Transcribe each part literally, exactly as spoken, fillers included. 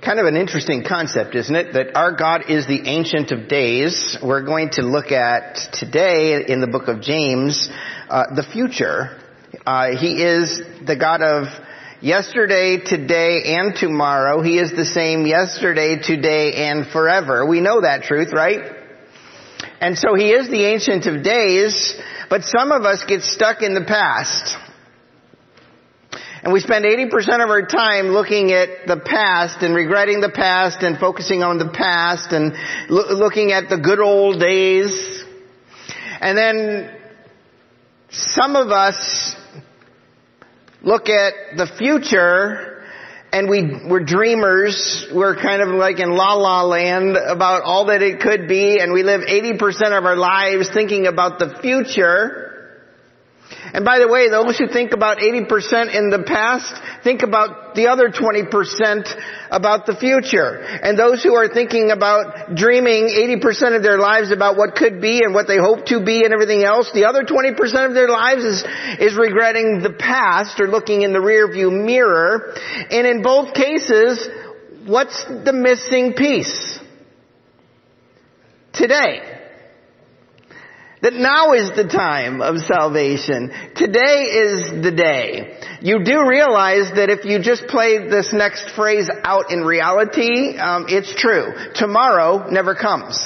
Kind of an interesting concept, isn't it? That our God is the Ancient of Days. We're going to look at today in the book of James, uh, the future. Uh, he is the God of yesterday, today, and tomorrow. He is the same yesterday, today, and forever. We know that truth, right? And so he is the Ancient of Days, but some of us get stuck in the past. And we spend eighty percent of our time looking at the past and regretting the past and focusing on the past and lo- looking at the good old days. And then some of us look at the future and we, we're dreamers. We're kind of like in la la land about all that it could be, and we live eighty percent of our lives thinking about the future. And by the way, those who think about eighty percent in the past, think about the other twenty percent about the future. And those who are thinking about dreaming eighty percent of their lives about what could be and what they hope to be and everything else, the other twenty percent of their lives is, is regretting the past or looking in the rearview mirror. And in both cases, what's the missing piece? Today. That now is the time of salvation. Today is the day. You do realize that if you just play this next phrase out in reality, um, it's true. Tomorrow never comes.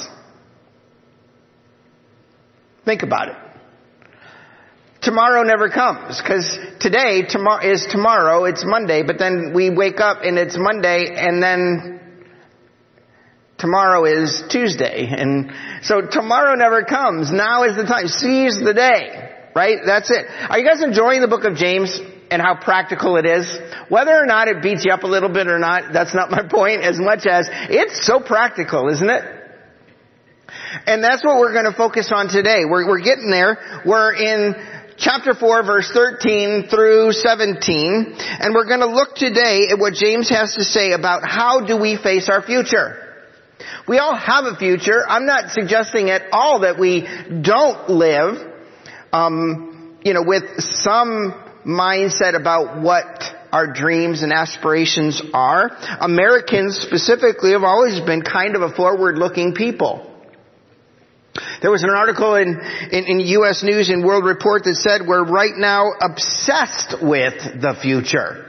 Think about it. Tomorrow never comes, because today tomorrow is tomorrow, it's Monday, but then we wake up and it's Monday, and then tomorrow is Tuesday. And so tomorrow never comes. Now is the time. Seize the day. Right? That's it. Are you guys enjoying the book of James and how practical it is? Whether or not it beats you up a little bit or not, that's not my point, as much as it's so practical, isn't it? And that's what we're going to focus on today. We're, we're getting there. We're in chapter four, verse thirteen through seventeen. And we're going to look today at what James has to say about how do we face our future. We all have a future. I'm not suggesting at all that we don't live, um, you know, with some mindset about what our dreams and aspirations are. Americans specifically have always been kind of a forward-looking people. There was an article in, in, in U S News and World Report that said we're right now obsessed with the future.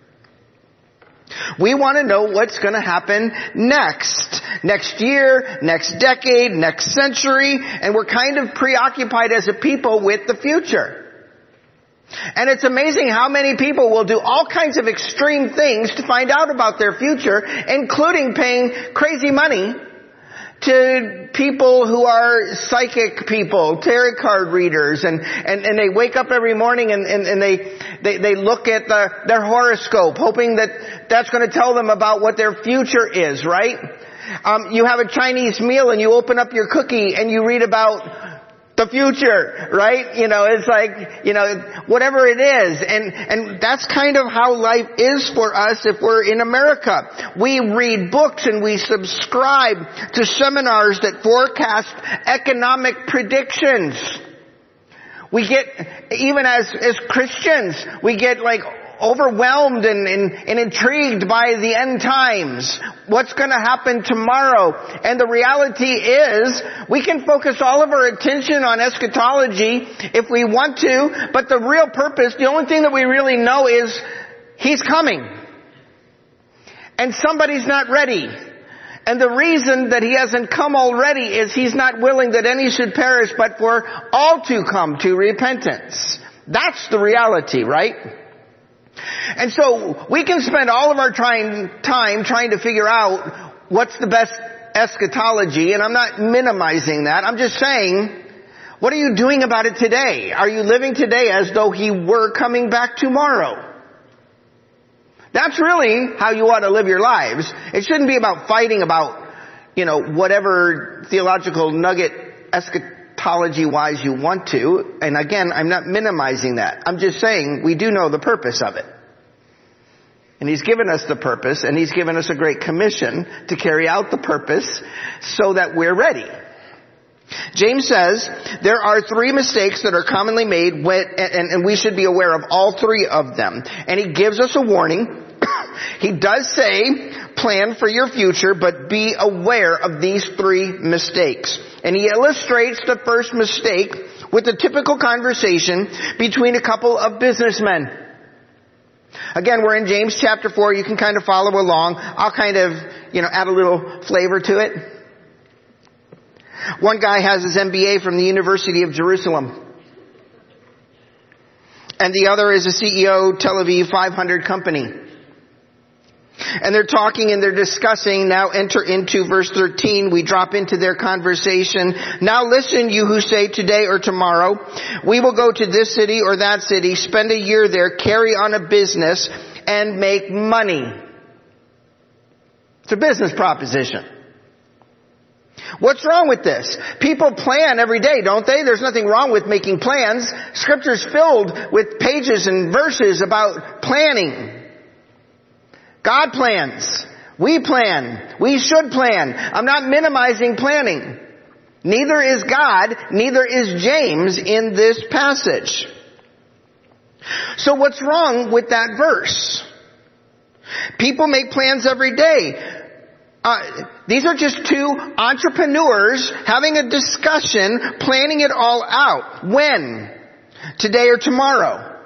We want to know what's going to happen next. Next year, next decade, next century. And we're kind of preoccupied as a people with the future. And it's amazing how many people will do all kinds of extreme things to find out about their future, including paying crazy money to people who are psychic people, tarot card readers, and, and, and they wake up every morning and, and, and they, they, they look at the, their horoscope, hoping that that's going to tell them about what their future is, right? Um, you have a Chinese meal and you open up your cookie and you read about the future, right? You know, it's like, you know, whatever it is. And, and that's kind of how life is for us if we're in America. We read books and we subscribe to seminars that forecast economic predictions. We get, even as, as Christians, we get like overwhelmed and, and, and intrigued by the end times. What's going to happen tomorrow? And the reality is, we can focus all of our attention on eschatology if we want to, but the real purpose, the only thing that we really know is He's coming. And somebody's not ready. And the reason that He hasn't come already is He's not willing that any should perish, but for all to come to repentance. That's the reality, right? And so we can spend all of our trying, time trying to figure out what's the best eschatology, and I'm not minimizing that. I'm just saying, what are you doing about it today? Are you living today as though He were coming back tomorrow? That's really how you ought to live your lives. It shouldn't be about fighting about, you know, whatever theological nugget eschatology-wise you want to. And again, I'm not minimizing that. I'm just saying we do know the purpose of it. And He's given us the purpose, and He's given us a great commission to carry out the purpose so that we're ready. James says there are three mistakes that are commonly made, when, and, and we should be aware of all three of them. And he gives us a warning He does say, plan for your future, but be aware of these three mistakes. And he illustrates the first mistake with a typical conversation between a couple of businessmen. Again, we're in James chapter four. You can kind of follow along. I'll kind of, you know, add a little flavor to it. One guy has his M B A from the University of Jerusalem. And the other is a C E O, Tel Aviv five hundred company. And they're talking and they're discussing. Now enter into verse thirteen. We drop into their conversation. Now listen, you who say today or tomorrow, we will go to this city or that city, spend a year there, carry on a business, and make money. It's a business proposition. What's wrong with this? People plan every day, don't they? There's nothing wrong with making plans. Scripture's filled with pages and verses about planning. God plans. We plan. We should plan. I'm not minimizing planning. Neither is God, neither is James in this passage. So what's wrong with that verse? People make plans every day. Uh, these are just two entrepreneurs having a discussion, planning it all out. When? Today or tomorrow?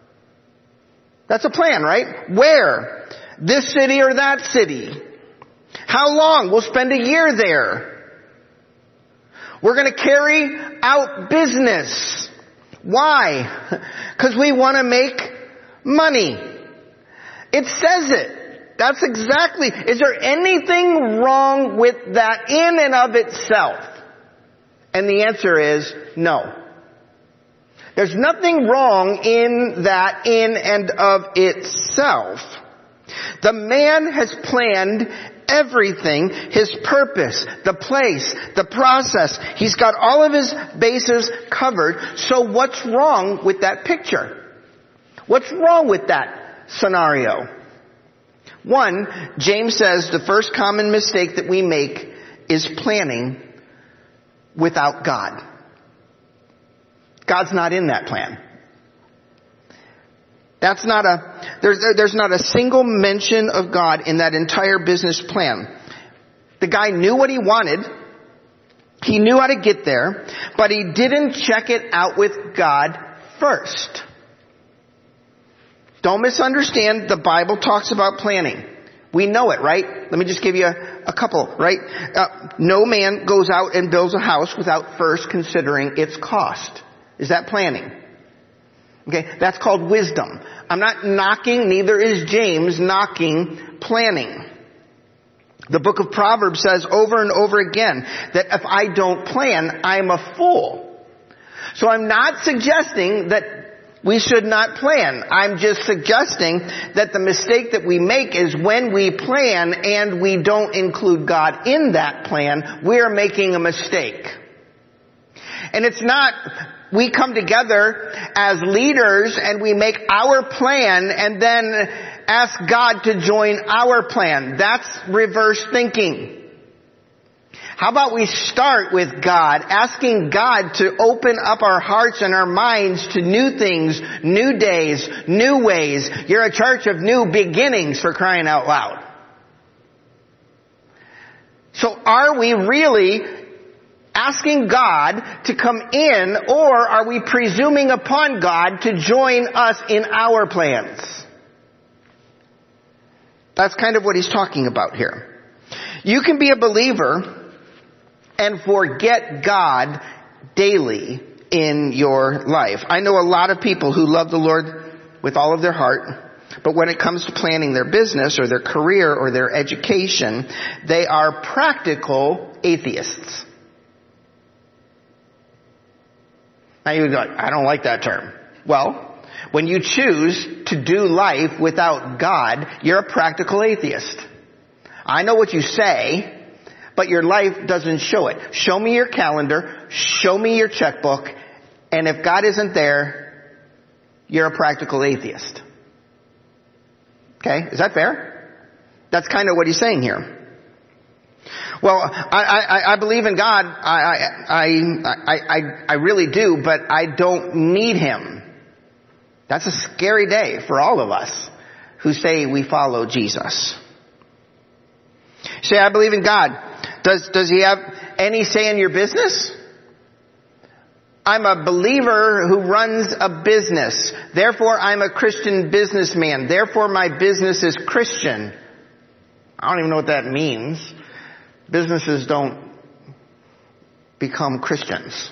That's a plan, right? Where? This city or that city? How long? We'll spend a year there. We're going to carry out business. Why? Because we want to make money. It says it. That's exactly, is there anything wrong with that in and of itself? And the answer is no. There's nothing wrong in that in and of itself. The man has planned everything, his purpose, the place, the process. He's got all of his bases covered. So what's wrong with that picture? What's wrong with that scenario? One, James says the first common mistake that we make is planning without God. God's not in that plan. That's not a, there's, there's not a single mention of God in that entire business plan. The guy knew what he wanted. He knew how to get there, but he didn't check it out with God first. Don't misunderstand, the Bible talks about planning. We know it, right? Let me just give you a, a couple, right? Uh, no man goes out and builds a house without first considering its cost. Is that planning? Okay, that's called wisdom. I'm not knocking, neither is James knocking planning. The book of Proverbs says over and over again that if I don't plan, I'm a fool. So I'm not suggesting that we should not plan. I'm just suggesting that the mistake that we make is when we plan and we don't include God in that plan, we're making a mistake. And it's not, we come together as leaders and we make our plan and then ask God to join our plan. That's reverse thinking. How about we start with God, asking God to open up our hearts and our minds to new things, new days, new ways. You're a church of new beginnings, for crying out loud. So are we really asking God to come in, or are we presuming upon God to join us in our plans? That's kind of what he's talking about here. You can be a believer and forget God daily in your life. I know a lot of people who love the Lord with all of their heart, but when it comes to planning their business or their career or their education, they are practical atheists. Now you go, I don't like that term. Well, when you choose to do life without God, you're a practical atheist. I know what you say, but your life doesn't show it. Show me your calendar, show me your checkbook, and if God isn't there, you're a practical atheist. Okay, is that fair? That's kind of what he's saying here. Well, I, I, I believe in God, I, I, I, I, I really do, but I don't need Him. That's a scary day for all of us who say we follow Jesus. Say, I believe in God. Does, does he have any say in your business? I'm a believer who runs a business. Therefore, I'm a Christian businessman. Therefore, my business is Christian. I don't even know what that means. Businesses don't become Christians.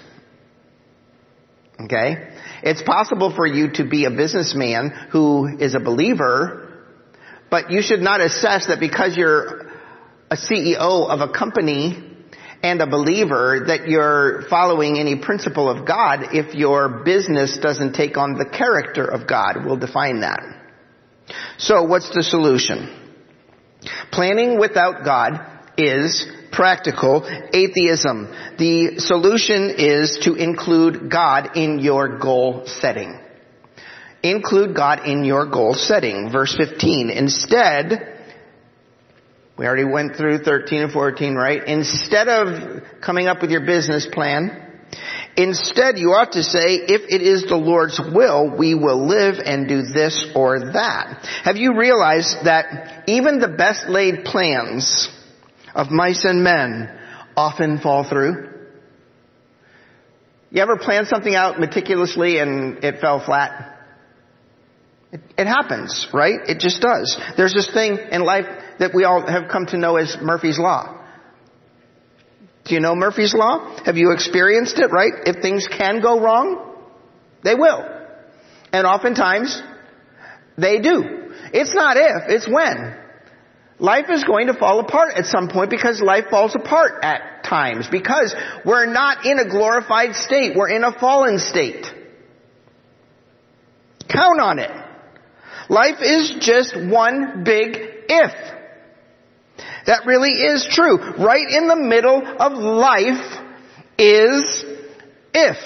Okay? It's possible for you to be a businessman who is a believer, but you should not assess that because you're a C E O of a company and a believer that you're following any principle of God if your business doesn't take on the character of God. We'll define that. So what's the solution? Planning without God is practical atheism. The solution is to include God in your goal setting. Include God in your goal setting. Verse fifteen. Instead, we already went through thirteen and fourteen, right? Instead of coming up with your business plan, instead you ought to say, if it is the Lord's will, we will live and do this or that. Have you realized that even the best laid plans of mice and men often fall through? You ever plan something out meticulously and it fell flat? It, it happens, right? It just does. There's this thing in life that we all have come to know as Murphy's Law. Do you know Murphy's Law? Have you experienced it, right? If things can go wrong, they will. And oftentimes, they do. It's not if, it's when. Life is going to fall apart at some point because life falls apart at times. Because we're not in a glorified state. We're in a fallen state. Count on it. Life is just one big if. That really is true. Right in the middle of life is if.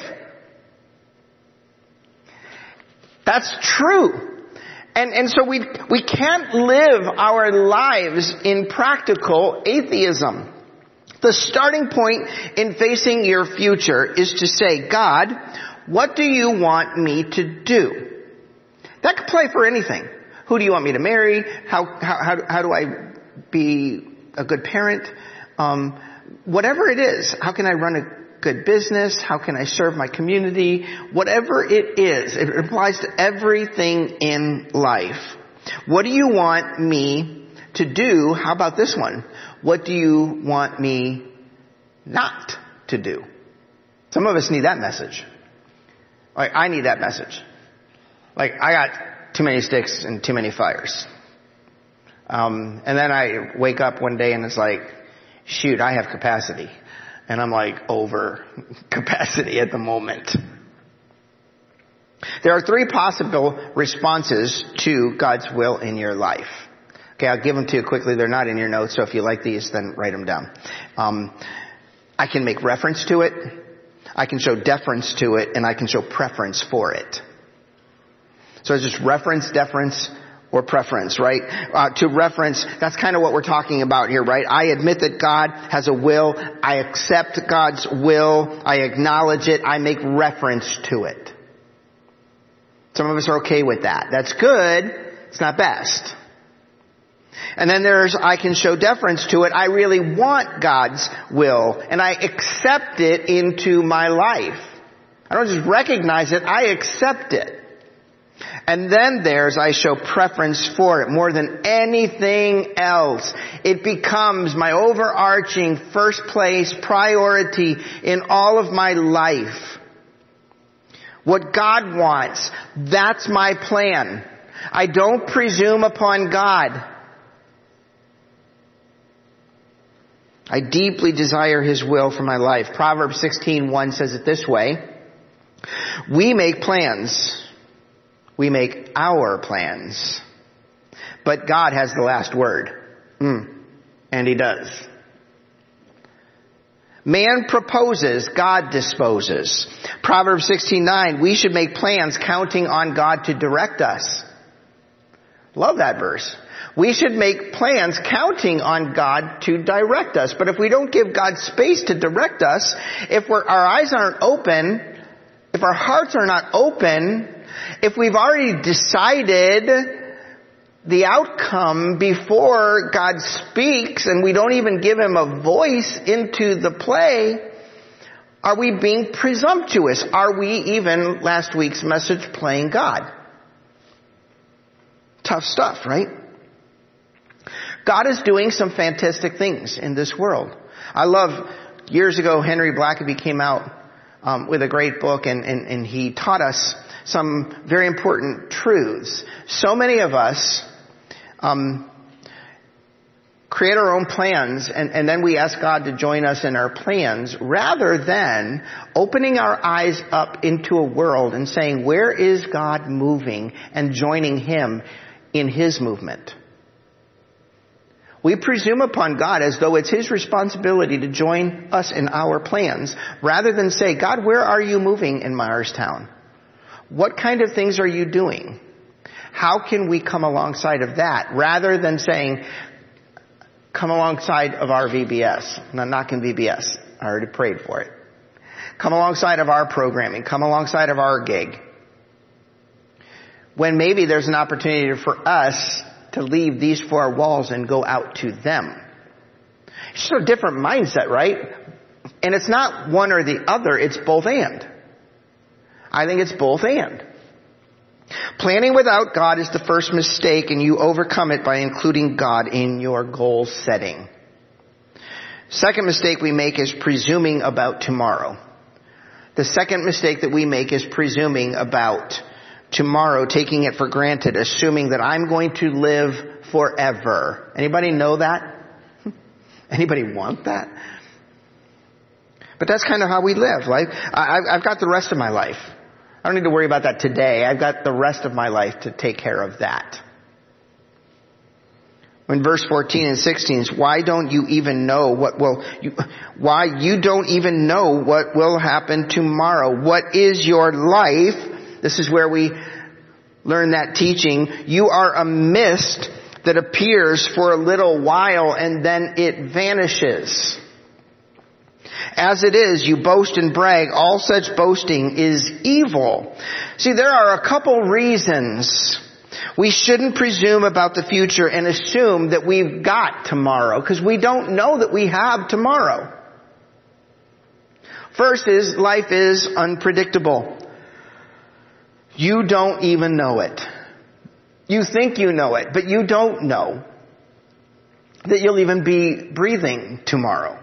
That's true. And, and so we, we can't live our lives in practical atheism. The starting point in facing your future is to say, God, what do you want me to do? That could play for anything. Who do you want me to marry? How, how, how, how do I be a good parent? Um, whatever it is, how can I run a good business? How can I serve my community? Whatever it is, it applies to everything in life. What do you want me to do? How about this one? What do you want me not to do? Some of us need that message. Like, I need that message. Like, I got too many sticks and too many fires. Um, and then I wake up one day and it's like, shoot, I have capacity. And I'm like over capacity at the moment. There are three possible responses to God's will in your life. Okay, I'll give them to you quickly. They're not in your notes, so if you like these, then write them down. Um, I can make reference to it. I can show deference to it, and I can show preference for it. So it's just reference, deference, or preference, right? Uh, to reference, that's kind of what we're talking about here, right? I admit that God has a will. I accept God's will. I acknowledge it. I make reference to it. Some of us are okay with that. That's good. It's not best. And then there's, I can show deference to it. I really want God's will, and I accept it into my life. I don't just recognize it, I accept it. And then there's, I show preference for it more than anything else. It becomes my overarching first place priority in all of my life. What God wants, that's my plan. I don't presume upon God. I deeply desire His will for my life. Proverbs sixteen one says it this way. We make plans. We make our plans. But God has the last word. Mm. And He does. Man proposes, God disposes. Proverbs sixteen nine, we should make plans counting on God to direct us. Love that verse. We should make plans counting on God to direct us. But if we don't give God space to direct us, if we're, our eyes aren't open, if our hearts are not open, if we've already decided the outcome before God speaks and we don't even give him a voice into the play, are we being presumptuous? Are we even, last week's message, playing God? Tough stuff, right? God is doing some fantastic things in this world. I love, years ago, Henry Blackaby came out um, with a great book, and, and, and he taught us some very important truths. So many of us um, create our own plans, and, and then we ask God to join us in our plans, rather than opening our eyes up into a world and saying, where is God moving, and joining him in his movement. We presume upon God as though it's his responsibility to join us in our plans, rather than say, God, where are you moving in Myerstown? What kind of things are you doing? How can we come alongside of that, rather than saying, come alongside of our V B S. I'm not knocking V B S. I already prayed for it. Come alongside of our programming. Come alongside of our gig. When maybe there's an opportunity for us to leave these four walls and go out to them. It's just a different mindset, right? And it's not one or the other. It's both and. I think it's both and. Planning without God is the first mistake, and you overcome it by including God in your goal setting. Second mistake we make is presuming about tomorrow. The second mistake that we make is presuming about tomorrow, taking it for granted, assuming that I'm going to live forever. Anybody know that? Anybody want that? But that's kind of how we live. Like, I've got the rest of my life. I don't need to worry about that today. I've got the rest of my life to take care of that. In verse fourteen and sixteen, is why don't you even know what will, you, why you don't even know what will happen tomorrow? What is your life? This is where we learn that teaching. You are a mist that appears for a little while and then it vanishes. As it is, you boast and brag. All such boasting is evil. See, there are a couple reasons we shouldn't presume about the future and assume that we've got tomorrow, because we don't know that we have tomorrow. First is, life is unpredictable. You don't even know it. You think you know it, but you don't know that you'll even be breathing tomorrow.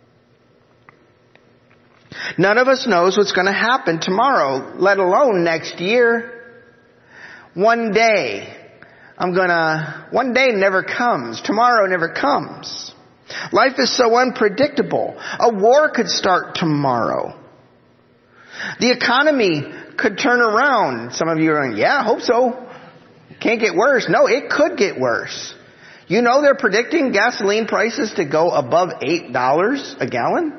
None of us knows what's going to happen tomorrow, let alone next year. One day, I'm gonna, one day never comes. Tomorrow never comes. Life is so unpredictable. A war could start tomorrow. The economy could turn around. Some of you are going, yeah, I hope so. Can't get worse. No, it could get worse. You know they're predicting gasoline prices to go above eight dollars a gallon?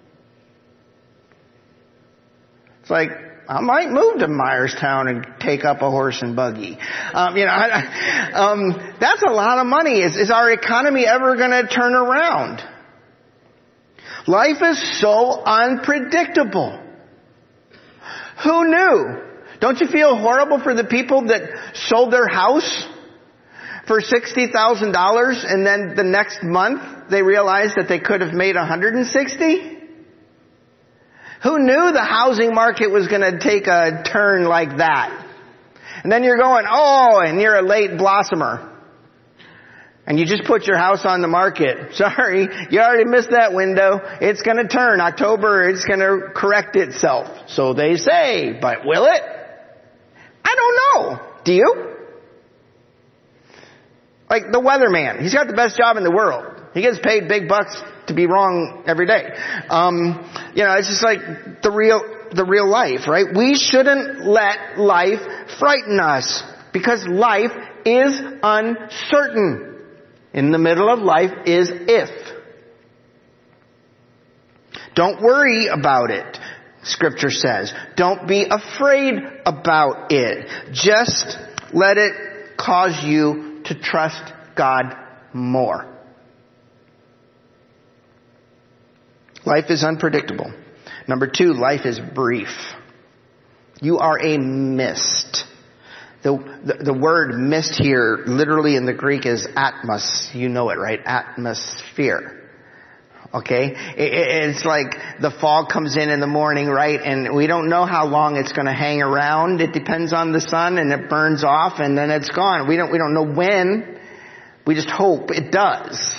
It's like, I might move to Myerstown and take up a horse and buggy. Um, you know, I, um, that's a lot of money. Is, is our economy ever going to turn around? Life is so unpredictable. Who knew? Don't you feel horrible for the people that sold their house for sixty thousand dollars and then the next month they realized that they could have made one hundred sixty? Who knew the housing market was going to take a turn like that? And then you're going, oh, and you're a late blossomer. And you just put your house on the market. Sorry, you already missed that window. It's going to turn. October, it's going to correct itself. So they say, but will it? I don't know. Do you? Like the weatherman. He's got the best job in the world. He gets paid big bucks to be wrong every day. Um, you know, it's just like the real, the real life, right? We shouldn't let life frighten us, because life is uncertain. In the middle of life is if. Don't worry about it, Scripture says. Don't be afraid about it. Just let it cause you to trust God more. Life is unpredictable. Number two, life is brief. You are a mist The, the, the word mist here, literally in the Greek, is atmos. You know it, right? Atmosphere. Okay? It, it's like the fog comes in in the morning, right? And we don't know how long it's going to hang around. It depends on the sun, and it burns off, and then it's gone. We don't, we don't know when. We just hope it does.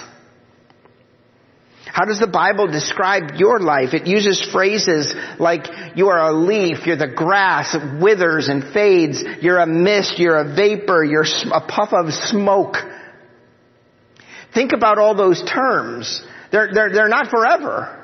How does the Bible describe your life? It uses phrases like, you are a leaf, you're the grass, it withers and fades, you're a mist, you're a vapor, you're a puff of smoke. Think about all those terms. They're, they're, they're not forever.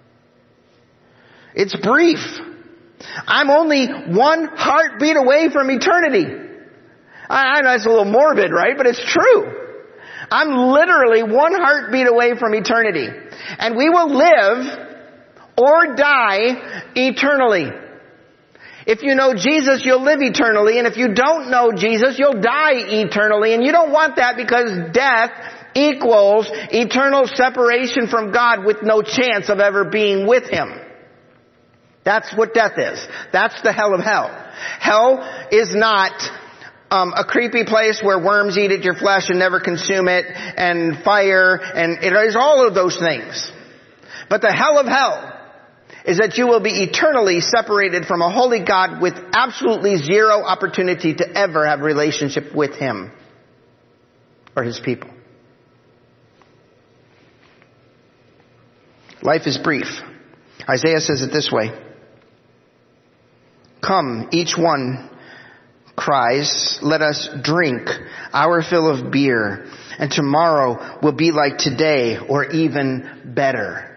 It's brief. I'm only one heartbeat away from eternity. I, I know it's a little morbid, right? But it's true. I'm literally one heartbeat away from eternity. And we will live or die eternally. If you know Jesus, you'll live eternally. And if you don't know Jesus, you'll die eternally. And you don't want that, because death equals eternal separation from God with no chance of ever being with Him. That's what death is. That's the hell of hell. Hell is not Um, a creepy place where worms eat at your flesh and never consume it, and fire, and it is all of those things. But the hell of hell is that you will be eternally separated from a holy God with absolutely zero opportunity to ever have relationship with Him or His people. Life is brief. Isaiah says it this way. Come, each one cries, let us drink our fill of beer, and tomorrow will be like today, or even better.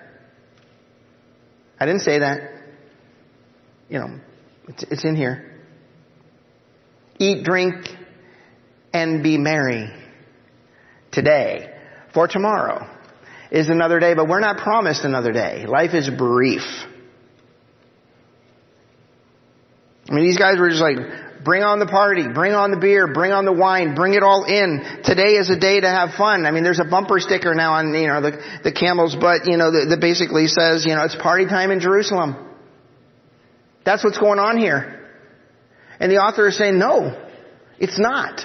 I didn't say that. You know, it's, it's in here. Eat, drink, and be merry today, for tomorrow is another day, but we're not promised another day. Life is brief. I mean, these guys were just like, bring on the party, bring on the beer, bring on the wine, bring it all in. Today is a day to have fun. I mean, there's a bumper sticker now on, you know, the, the camel's butt, you know, that, that basically says, you know, it's party time in Jerusalem. That's what's going on here. And the author is saying, no, it's not.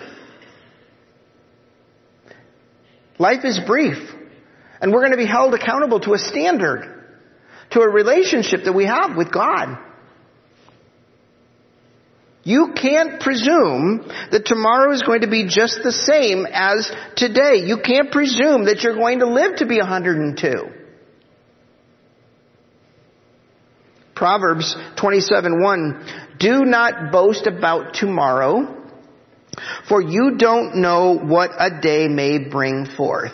Life is brief. And we're going to be held accountable to a standard, to a relationship that we have with God. You can't presume that tomorrow is going to be just the same as today. You can't presume that you're going to live to be one hundred two. Proverbs twenty-seven one. Do not boast about tomorrow, for you don't know what a day may bring forth.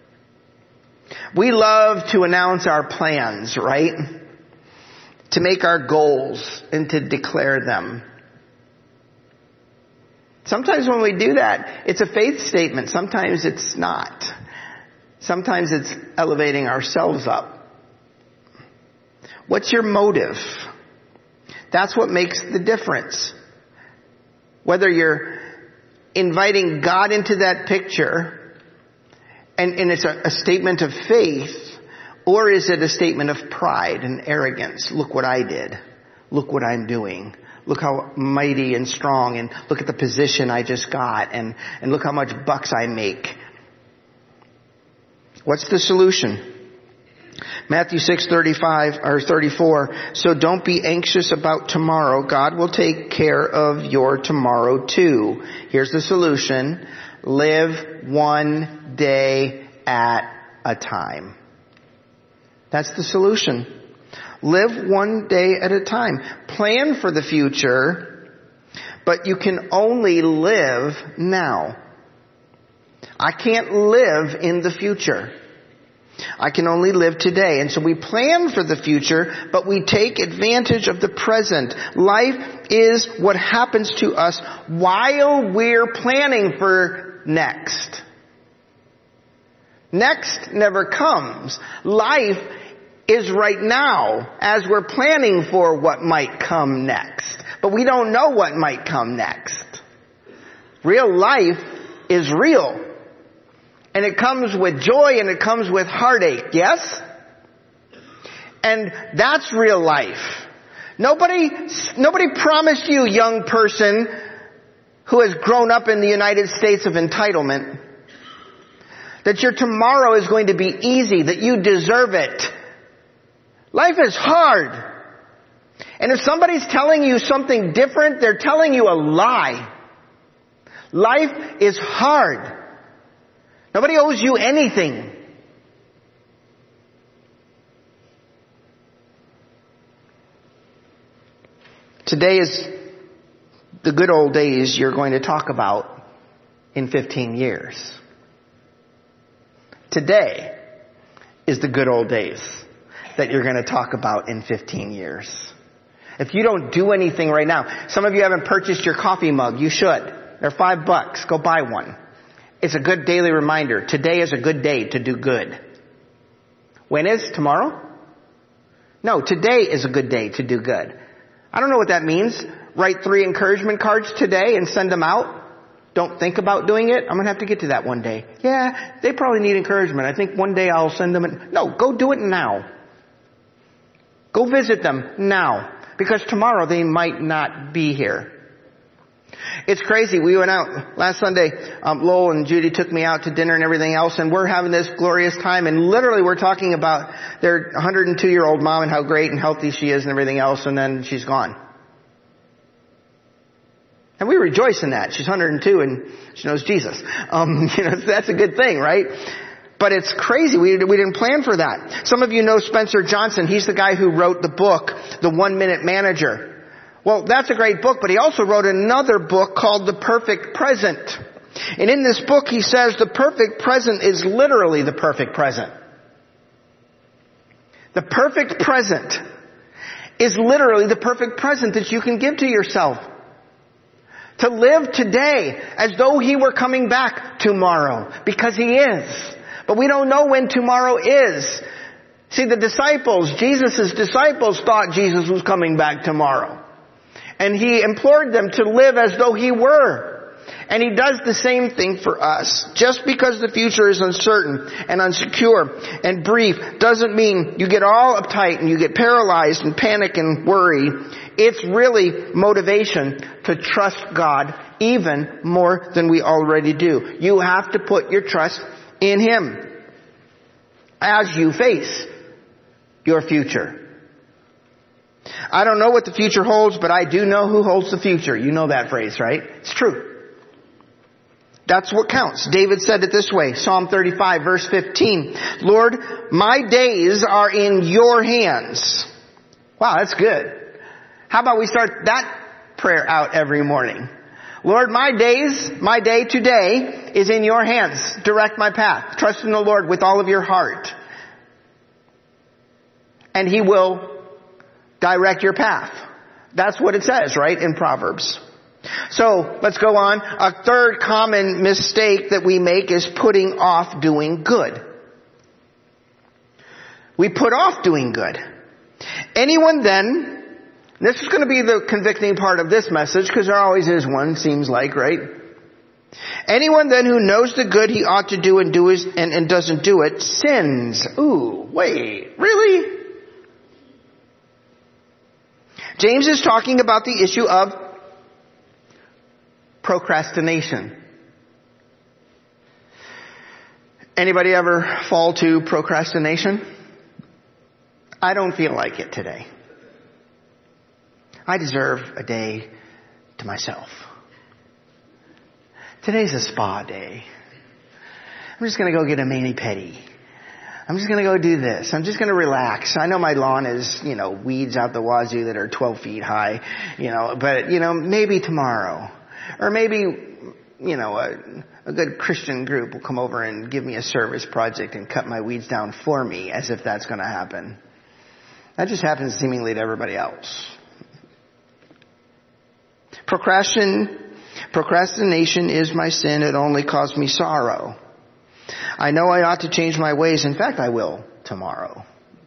We love to announce our plans, right? To make our goals and to declare them. Sometimes when we do that, it's a faith statement. Sometimes it's not. Sometimes it's elevating ourselves up. What's your motive? That's what makes the difference. Whether you're inviting God into that picture, and, and it's a, a statement of faith, or is it a statement of pride and arrogance? Look what I did. Look what I'm doing. Look how mighty and strong, and look at the position I just got, and, and look how much bucks I make. What's the solution? Matthew six thirty-five or thirty-four. So don't be anxious about tomorrow. God will take care of your tomorrow too. Here's the solution. Live one day at a time. That's the solution. Live one day at a time. Plan for the future, but you can only live now. I can't live in the future. I can only live today. And so we plan for the future, but we take advantage of the present. Life is what happens to us while we're planning for next. Next never comes. Life is right now as we're planning for what might come next. But we don't know what might come next. Real life is real. And it comes with joy and it comes with heartache, yes? And that's real life. Nobody, nobody promised you, young person who has grown up in the United States of entitlement, that your tomorrow is going to be easy, that you deserve it. Life is hard. And if somebody's telling you something different, they're telling you a lie. Life is hard. Nobody owes you anything. Today is the good old days you're going to talk about in fifteen years. Today is the good old days that you're going to talk about in fifteen years. If you don't do anything right now, some of you haven't purchased your coffee mug. You should. They're five bucks. Go buy one. It's a good daily reminder. Today is a good day to do good. When is tomorrow? No, today is a good day to do good. I don't know what that means. Write three encouragement cards today and send them out. Don't think about doing it. I'm going to have to get to that one day. Yeah, they probably need encouragement. I think one day I'll send them. An... No, go do it now. Go visit them now. Because tomorrow they might not be here. It's crazy. We went out last Sunday. Um, Lowell and Judy took me out to dinner and everything else, and we're having this glorious time. And literally, we're talking about their one hundred two year old mom and how great and healthy she is and everything else, and then she's gone. And we rejoice in that. She's one hundred two and she knows Jesus. Um, you know, that's a good thing, right? But it's crazy. We, we didn't plan for that. Some of you know Spencer Johnson. He's the guy who wrote the book, The One Minute Manager. Well, that's a great book, but he also wrote another book called The Perfect Present. And in this book, he says the perfect present is literally the perfect present. The perfect present is literally the perfect present that you can give to yourself. To live today as though he were coming back tomorrow, because he is. But we don't know when tomorrow is. See, the disciples, Jesus' disciples thought Jesus was coming back tomorrow. And he implored them to live as though he were. And he does the same thing for us. Just because the future is uncertain and unsecure and brief doesn't mean you get all uptight and you get paralyzed and panic and worry. It's really motivation to trust God even more than we already do. You have to put your trust in him as you face your future. I don't know what the future holds, but I do know who holds the future. You know that phrase, right? It's true. That's what counts. David said it this way, Psalm thirty-five, verse fifteen. Lord, my days are in your hands. Wow, that's good. How about we start that prayer out every morning? Lord, my days, my day today is in your hands. Direct my path. Trust in the Lord with all of your heart. And he will direct your path. That's what it says, right, in Proverbs. So, let's go on. A third common mistake that we make is putting off doing good. We put off doing good. Anyone then, this is going to be the convicting part of this message, because there always is one, seems like, right? Anyone then who knows the good he ought to do and do is, and, and doesn't do it, sins. Ooh, wait, really? James is talking about the issue of procrastination. Anybody ever fall to procrastination? I don't feel like it today. I deserve a day to myself. Today's a spa day. I'm just going to go get a mani-pedi. I'm just going to go do this. I'm just going to relax. I know my lawn is, you know, weeds out the wazoo that are twelve feet high, you know, but, you know, maybe tomorrow. Or maybe, you know, a, a good Christian group will come over and give me a service project and cut my weeds down for me, as if that's going to happen. That just happens seemingly to everybody else. Procrastination, procrastination is my sin. It only caused me sorrow. I know I ought to change my ways. In fact, I will tomorrow.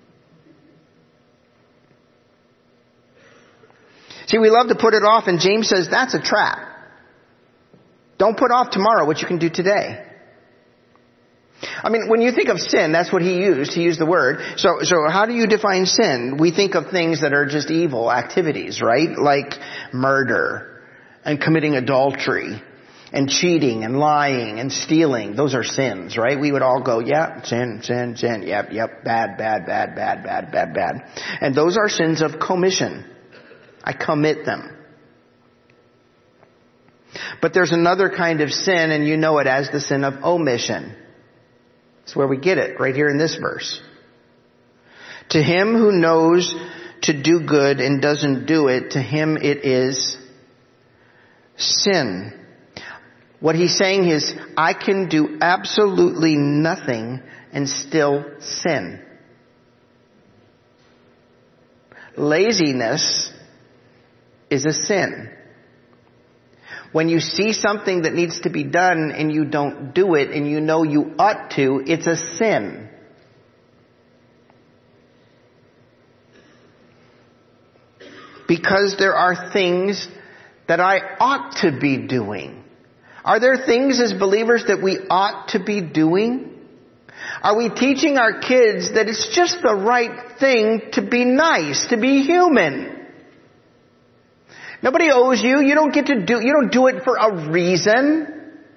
See, we love to put it off, and James says that's a trap. Don't put off tomorrow what you can do today. I mean, when you think of sin, that's what he used. He used the word. So, so how do you define sin? We think of things that are just evil activities, right? Like murder, and committing adultery and cheating and lying and stealing. Those are sins, right? We would all go, yeah, sin, sin, sin, yep, yep, bad, bad, bad, bad, bad, bad, bad. And those are sins of commission. I commit them. But there's another kind of sin, and you know it as the sin of omission. That's where we get it, right here in this verse. To him who knows to do good and doesn't do it, to him it is sin. What he's saying is, I can do absolutely nothing and still sin. Laziness is a sin. When you see something that needs to be done and you don't do it and you know you ought to, it's a sin. Because there are things that I ought to be doing. Are there things as believers that we ought to be doing? Are we teaching our kids that it's just the right thing to be nice, to be human? Nobody owes you. You don't get to do, you don't do it for a reason.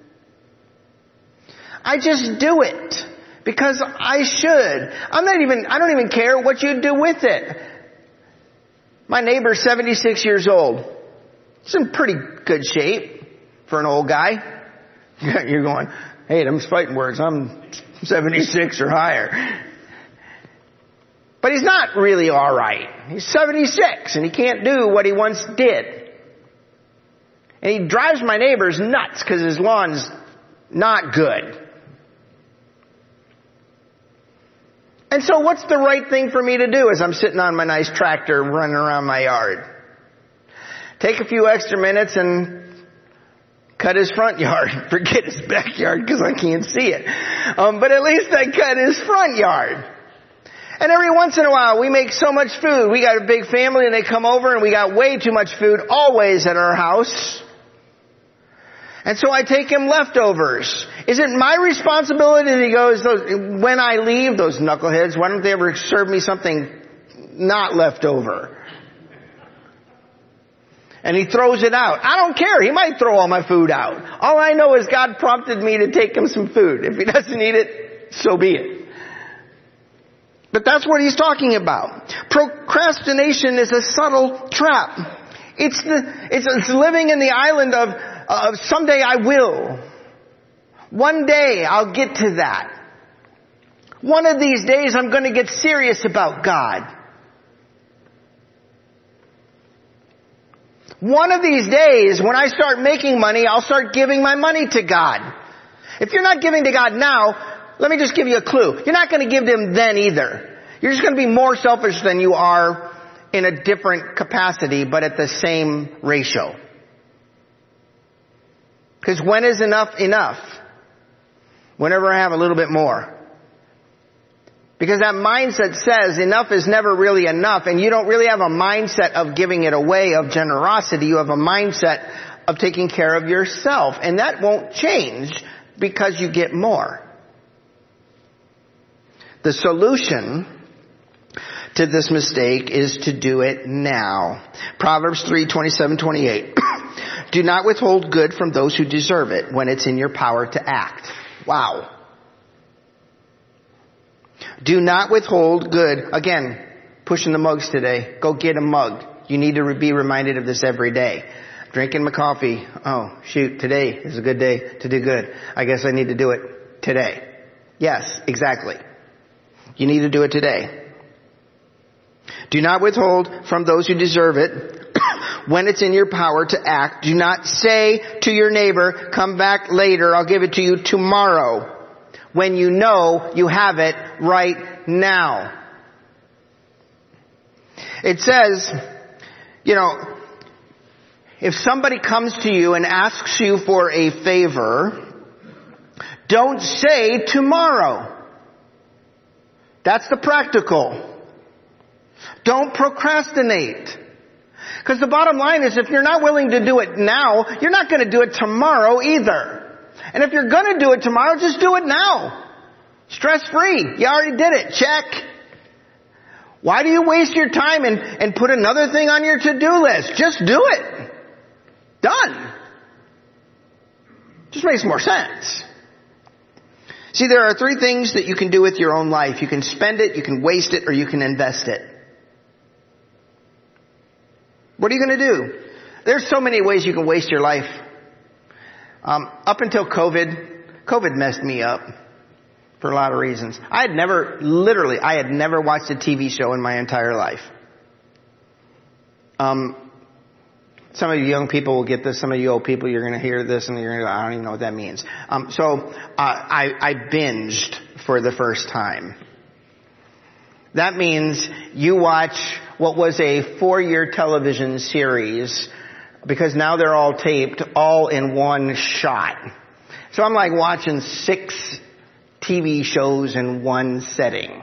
I just do it because I should. I'm not even, I don't even care what you do with it. My neighbor's seventy-six years old. He's in pretty good shape for an old guy. You're going, hey, them's fighting words. I'm seventy-six or higher. But he's not really all right. He's seventy-six and he can't do what he once did. And he drives my neighbors nuts because his lawn's not good. And so what's the right thing for me to do as I'm sitting on my nice tractor running around my yard? Take a few extra minutes and cut his front yard. Forget his backyard because I can't see it. Um, but at least I cut his front yard. And every once in a while we make so much food. We got a big family and they come over and we got way too much food always at our house. And so I take him leftovers. Is it my responsibility that he goes, those, when I leave, those knuckleheads, why don't they ever serve me something not leftover? And he throws it out. I don't care. He might throw all my food out. All I know is God prompted me to take him some food. If he doesn't eat it, so be it. But that's what he's talking about. Procrastination is a subtle trap. It's the, it's, it's living in the island of, of someday I will. One day I'll get to that. One of these days I'm going to get serious about God. One of these days when I start making money, I'll start giving my money to God. If you're not giving to God now, let me just give you a clue. You're not going to give to him then either. You're just going to be more selfish than you are in a different capacity, but at the same ratio. Because when is enough enough? Whenever I have a little bit more. Because that mindset says enough is never really enough, and you don't really have a mindset of giving it away, of generosity. You have a mindset of taking care of yourself, and that won't change because you get more. The solution to this mistake is to do it now. Proverbs three, twenty-seven, twenty-eight. Do not withhold good from those who deserve it when it's in your power to act. Wow. Do not withhold good. Again, pushing the mugs today. Go get a mug. You need to be reminded of this every day. Drinking my coffee. Oh, shoot, today is a good day to do good. I guess I need to do it today. Yes, exactly. You need to do it today. Do not withhold from those who deserve it when it's in your power to act. Do not say to your neighbor, come back later, I'll give it to you tomorrow, when you know you have it right now. It says, you know, if somebody comes to you and asks you for a favor, don't say tomorrow. That's the practical. Don't procrastinate. Because the bottom line is if you're not willing to do it now, you're not going to do it tomorrow either. And if you're going to do it tomorrow, just do it now. Stress free. You already did it. Check. Why do you waste your time and, and put another thing on your to-do list? Just do it. done. Just makes more sense. See, there are three things that you can do with your own life. You can spend it, you can waste it, or you can invest it. What are you going to do? There's so many ways you can waste your life. Um, up until COVID, COVID messed me up for a lot of reasons. I had never, literally, I had never watched a T V show in my entire life. Um, some of you young people will get this. Some of you old people, you're going to hear this and you're going to go, I don't even know what that means. Um, so uh, I, I binged for the first time. That means you watch what was a four-year television series, because now they're all taped, all in one shot. So I'm like watching six T V shows in one setting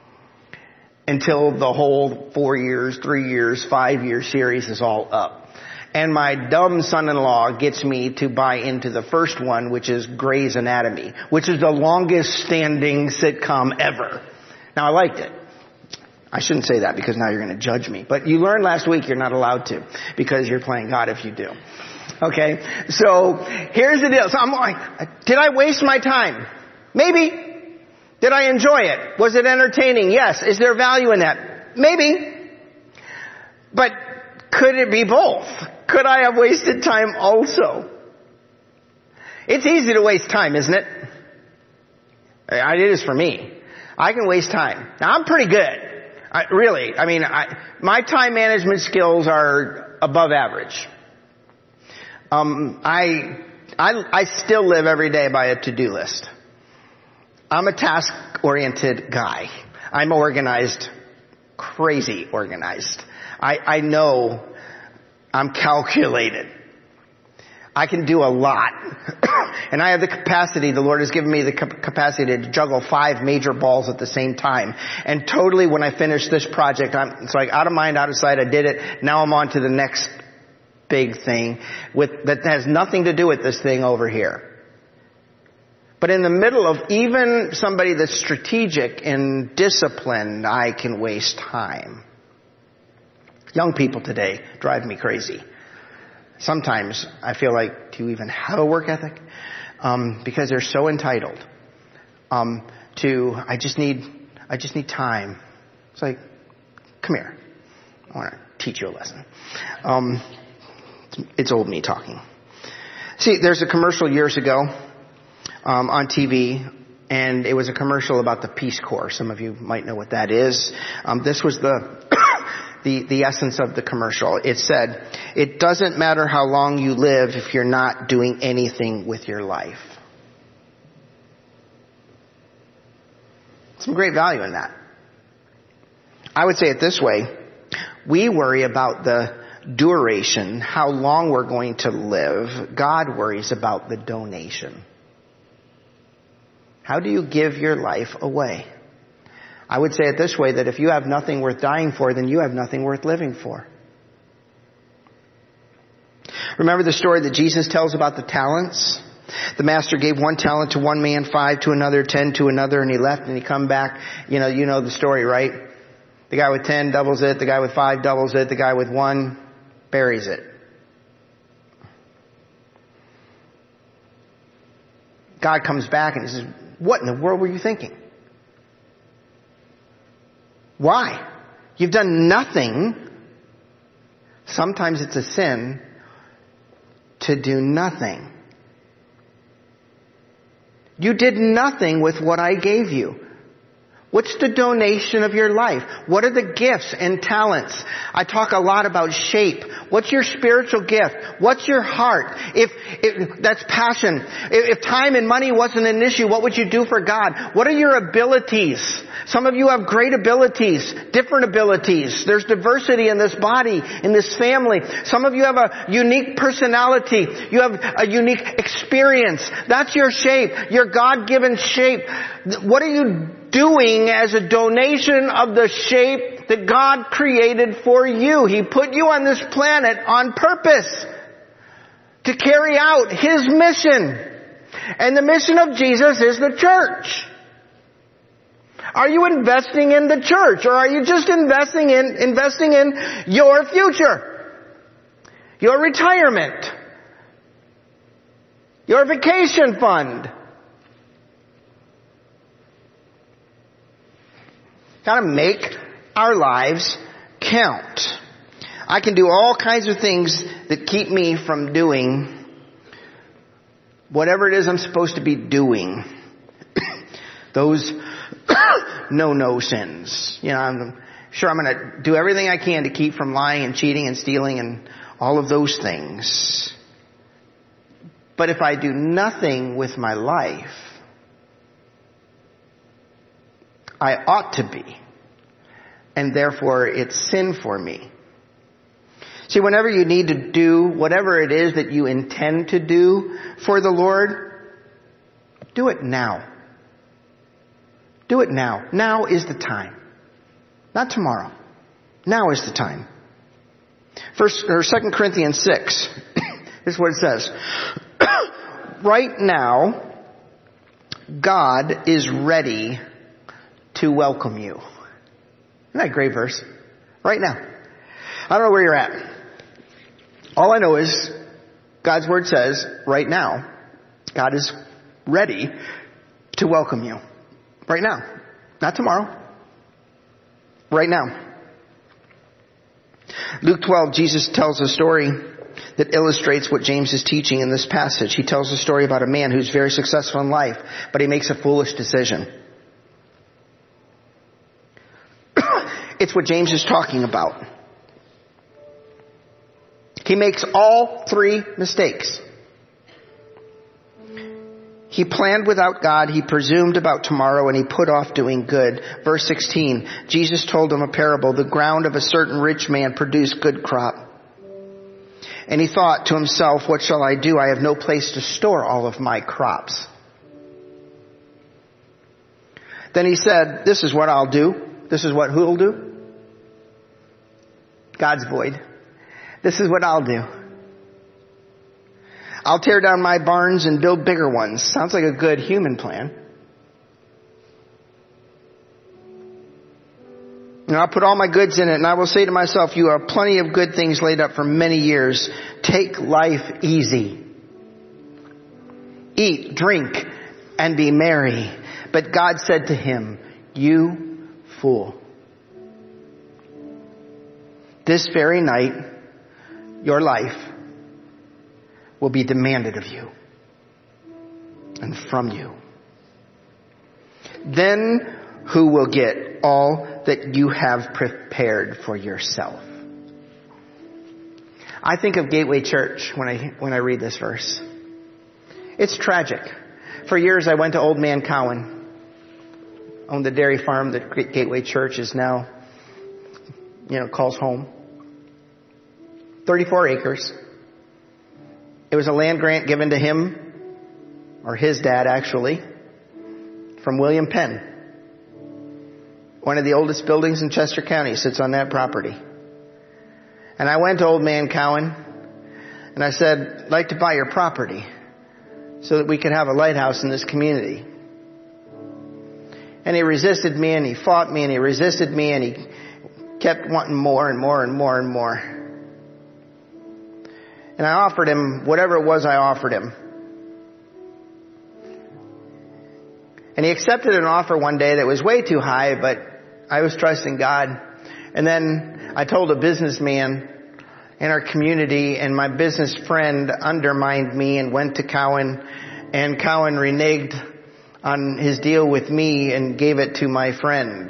until the whole four years, three years, five year series is all up. And my dumb son-in-law gets me to buy into the first one, which is Grey's Anatomy, which is the longest standing sitcom ever. Now I liked it. I shouldn't say that because now you're going to judge me. But you learned last week you're not allowed to, because you're playing God if you do. Okay? So here's the deal. So I'm like, did I waste my time? Maybe. Did I enjoy it? Was it entertaining? Yes. Is there value in that? Maybe. But could it be both? Could I have wasted time also? It's easy to waste time, isn't it? It is for me. I can waste time. Now I'm pretty good. I, really, I mean, I, my time management skills are above average. Um, I, I, I still live every day by a to-do list. I'm a task-oriented guy. I'm organized, crazy organized. I, I know I'm calculated. I can do a lot. And I have the capacity, the Lord has given me the capacity to juggle five major balls at the same time. And totally when I finish this project, I'm, it's like out of mind, out of sight, I did it. Now I'm on to the next big thing with, that has nothing to do with this thing over here. But in the middle of even somebody that's strategic and disciplined, I can waste time. Young people today drive me crazy. Sometimes I feel like, do you even have a work ethic? Um, because they're so entitled um, to, I just need, I just need time. It's like, come here. I want to teach you a lesson. Um, it's old me talking. See, there's a commercial years ago um, on T V, and it was a commercial about the Peace Corps. Some of you might know what that is. Um, this was the The, the essence of the commercial. It said, it doesn't matter how long you live if you're not doing anything with your life. Some great value in that. I would say it this way. We worry about the duration, how long we're going to live. God worries about the donation. How do you give your life away? I would say it this way, that if you have nothing worth dying for, then you have nothing worth living for. Remember the story that Jesus tells about the talents? The master gave one talent to one man, five to another, ten to another, and he left and he come back. You know, you know the story, right? The guy with ten doubles it, the guy with five doubles it, the guy with one buries it. God comes back and he says, what in the world were you thinking? Why? You've done nothing. Sometimes it's a sin to do nothing. You did nothing with what I gave you. What's the donation of your life? What are the gifts and talents? I talk a lot about shape. What's your spiritual gift? What's your heart? If, if that's passion. If, if time and money wasn't an issue, what would you do for God? What are your abilities? Some of you have great abilities, different abilities. There's diversity in this body, in this family. Some of you have a unique personality. You have a unique experience. That's your shape, your God-given shape. What are you doing as a donation of the shape that God created for you? He put you on this planet on purpose to carry out His mission. And the mission of Jesus is the church. Are you investing in the church, or are you just investing in investing in your future, your retirement, Your vacation fund. Gotta make our lives count. I can do all kinds of things that keep me from doing whatever it is I'm supposed to be doing. Those no-no sins. You know, I'm sure I'm going to do everything I can to keep from lying and cheating and stealing and all of those things. But if I do nothing with my life, I ought to be. And therefore it's sin for me. See, whenever you need to do whatever it is that you intend to do for the Lord, do it now. Do it now. Now is the time. Not tomorrow. Now is the time. First or Second Corinthians six. This is what it says. Right now, God is ready to welcome you. Isn't that a great verse? Right now. I don't know where you're at. All I know is God's word says, right now, God is ready to welcome you. Right now. Not tomorrow. Right now. Luke twelve, Jesus tells a story that illustrates what James is teaching in this passage. He tells a story about a man who's very successful in life, but he makes a foolish decision. It's what James is talking about. He makes all three mistakes. He planned without God, he presumed about tomorrow, and he put off doing good. Verse sixteen, Jesus told him a parable. The ground of a certain rich man produced good crop. And he thought to himself, what shall I do? I have no place to store all of my crops. Then he said, this is what I'll do. This is what who'll do? God's void. This is what I'll do. I'll tear down my barns and build bigger ones. Sounds like a good human plan. And I'll put all my goods in it, and I will say to myself, you have plenty of good things laid up for many years. Take life easy. Eat, drink, and be merry. But God said to him, you fool. This very night, your life will be demanded of you and from you. Then who will get all that you have prepared for yourself? I think of Gateway Church when I when I read this verse. It's tragic. For years I went to Old Man Cowan, owned the dairy farm that Gateway Church is now, you know, calls home. thirty-four acres. It was a land grant given to him, or his dad actually, from William Penn. One of the oldest buildings in Chester County sits on that property. And I went to Old Man Cowan and I said, I'd like to buy your property so that we could have a lighthouse in this community. And he resisted me and he fought me and he resisted me and he kept wanting more and more and more and more. And I offered him whatever it was I offered him. And he accepted an offer one day that was way too high, but I was trusting God. And then I told a businessman in our community, and my business friend undermined me and went to Cowan, and Cowan reneged on his deal with me and gave it to my friend.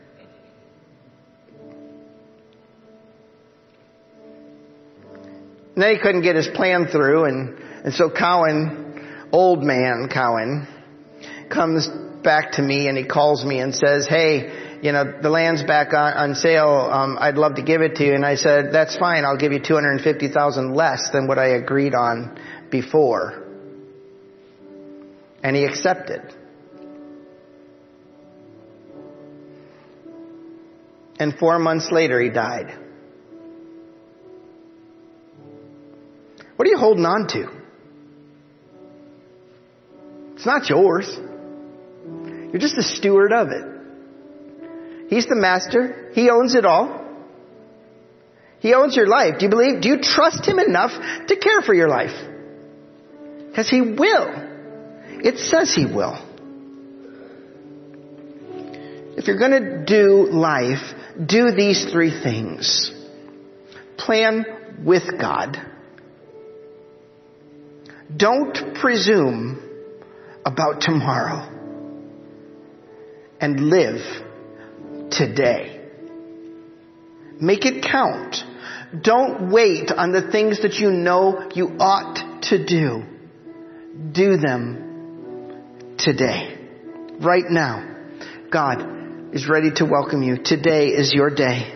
And then he couldn't get his plan through, and, and so Cowan, old man Cowan, comes back to me and he calls me and says, hey, you know, the land's back on, on sale. Um, I'd love to give it to you. And I said, that's fine. I'll give you two hundred fifty thousand dollars less than what I agreed on before. And he accepted. And four months later, he died. What are you holding on to? It's not yours. You're just a steward of it. He's the master. He owns it all. He owns your life. Do you believe? Do you trust him enough to care for your life? Because He will. It says He will. If you're going to do life, do these three things. Plan with God. Don't presume about tomorrow. And live today. Make it count. Don't wait on the things that you know you ought to do. Do them today. Right now. God is ready to welcome you. Today is your day.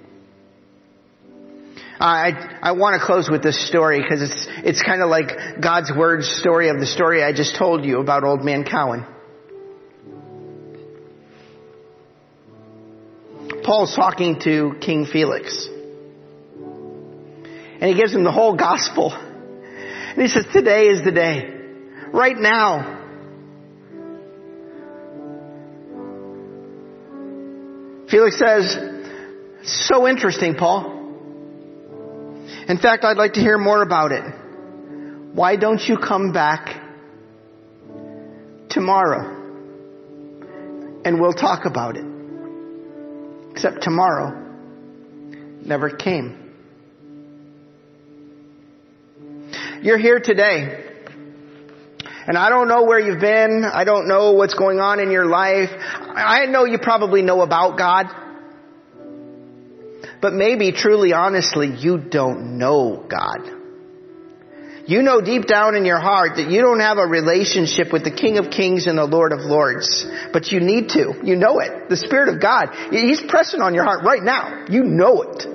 I I want to close with this story because it's it's kind of like God's Word's story of the story I just told you about Old Man Cowan. Paul's talking to King Felix. And he gives him the whole gospel. And he says, today is the day. Right now. Felix says, so interesting, Paul. In fact, I'd like to hear more about it. Why don't you come back tomorrow? And we'll talk about it. Except tomorrow never came. You're here today. And I don't know where you've been. I don't know what's going on in your life. I know you probably know about God. But maybe, truly, honestly, you don't know God. You know deep down in your heart that you don't have a relationship with the King of Kings and the Lord of Lords. But you need to. You know it. The Spirit of God. He's pressing on your heart right now. You know it.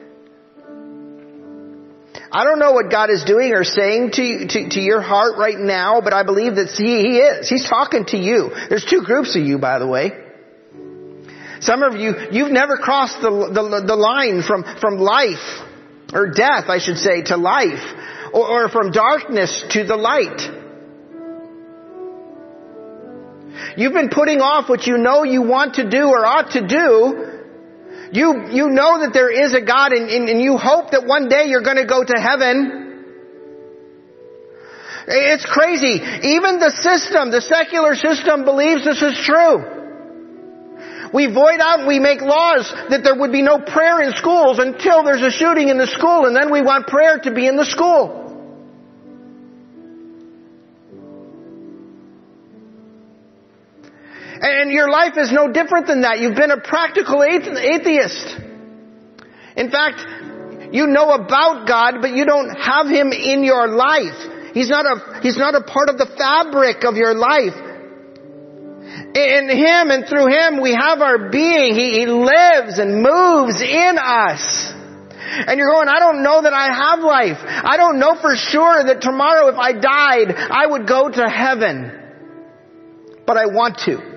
I don't know what God is doing or saying to, to, to your heart right now, but I believe that he, he is. He's talking to you. There's two groups of you, by the way. Some of you, you've never crossed the, the, the line from, from life, or death, I should say, to life, or, or from darkness to the light. You've been putting off what you know you want to do or ought to do. You, you know that there is a God and, and, and you hope that one day you're going to go to heaven. It's crazy. Even the system, the secular system believes this is true. We void out and we make laws that there would be no prayer in schools until there's a shooting in the school, and then we want prayer to be in the school. And your life is no different than that. You've been a practical atheist. In fact, you know about God, but you don't have Him in your life. He's not a, He's not a part of the fabric of your life. In Him and through Him we have our being. He, he lives and moves in us. And you're going, I don't know that I have life. I don't know for sure that tomorrow if I died, I would go to heaven. But I want to.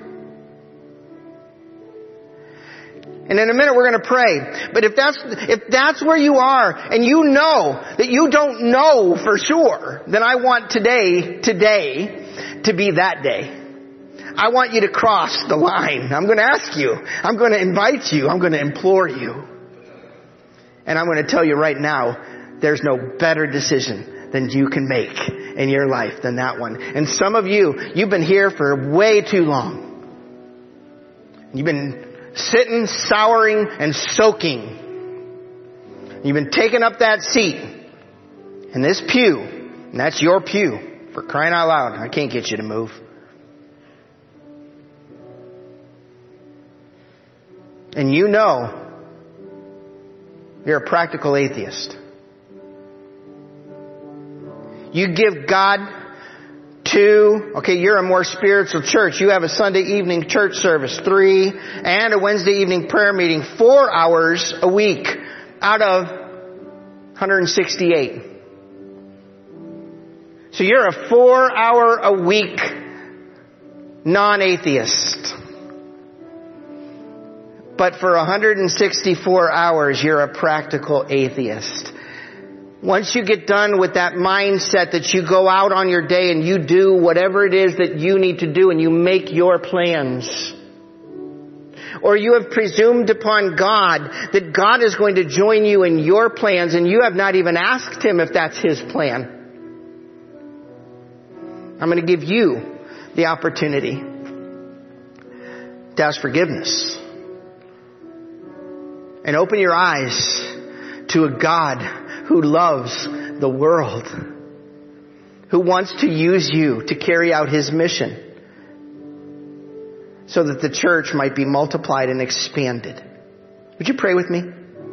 And in a minute we're going to pray. But if that's, if that's where you are and you know that you don't know for sure, then I want today, today to be that day. I want you to cross the line. I'm going to ask you. I'm going to invite you. I'm going to implore you. And I'm going to tell you right now, there's no better decision than you can make in your life than that one. And some of you, you've been here for way too long. You've been sitting, souring, and soaking. You've been taking up that seat in this pew. And that's your pew. For crying out loud. I can't get you to move. And you know you're a practical atheist. You give God two, okay, you're a more spiritual church. You have a Sunday evening church service, three, and a Wednesday evening prayer meeting, four hours a week out of one hundred sixty-eight. So you're a four hour a week non-atheist. But for one hundred sixty-four hours, you're a practical atheist. Once you get done with that mindset that you go out on your day and you do whatever it is that you need to do and you make your plans. Or you have presumed upon God that God is going to join you in your plans and you have not even asked Him if that's His plan. I'm going to give you the opportunity to ask forgiveness. And open your eyes to a God who loves the world, who wants to use you to carry out His mission so that the church might be multiplied and expanded. Would you pray with me?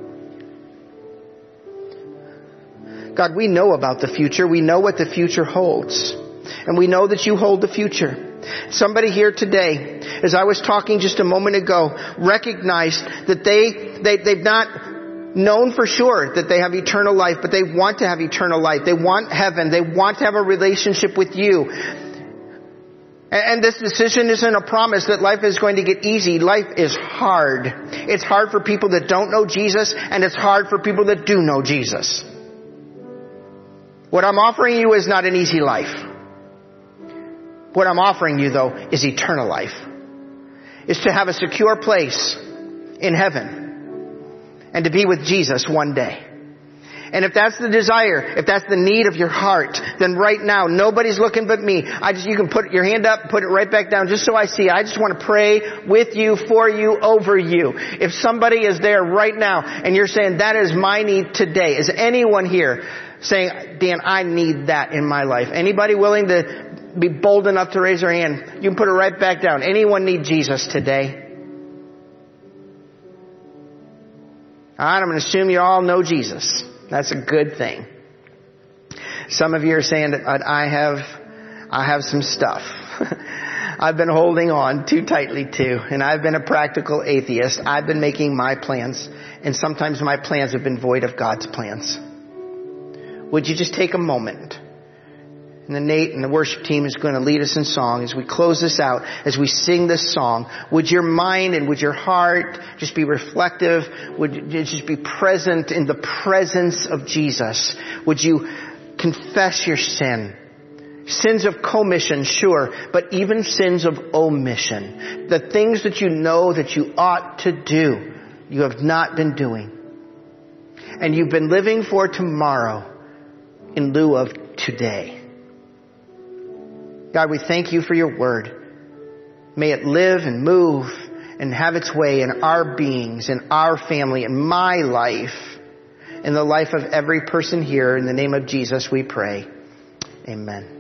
God, we know about the future. We know what the future holds. And we know that you hold the future. Somebody here today, as I was talking just a moment ago, recognized that they, they, they've not known for sure that they have eternal life, but they want to have eternal life. They want heaven. They want to have a relationship with you. And this decision isn't a promise that life is going to get easy. Life is hard. It's hard for people that don't know Jesus, and it's hard for people that do know Jesus. What I'm offering you is not an easy life. What I'm offering you, though, is eternal life. Is to have a secure place in heaven and to be with Jesus one day. And if that's the desire, if that's the need of your heart, then right now, nobody's looking but me. I just, you can put your hand up, put it right back down just so I see it. I just want to pray with you, for you, over you. If somebody is there right now and you're saying, that is my need today. Is anyone here saying, Dan, I need that in my life? Anybody willing to be bold enough to raise their hand? You can put it right back down. Anyone need Jesus today? All right, I'm going to assume you all know Jesus. That's a good thing. Some of you are saying that I have, I have some stuff I've been holding on too tightly to, and I've been a practical atheist. I've been making my plans, and sometimes my plans have been void of God's plans. Would you just take a moment? And then Nate and the worship team is going to lead us in song as we close this out, as we sing this song. Would your mind and would your heart just be reflective? Would you just be present in the presence of Jesus? Would you confess your sin? Sins of commission, sure, but even sins of omission. The things that you know that you ought to do, you have not been doing. And you've been living for tomorrow in lieu of today. God, we thank you for your word. May it live and move and have its way in our beings, in our family, in my life, in the life of every person here. In the name of Jesus we pray. Amen.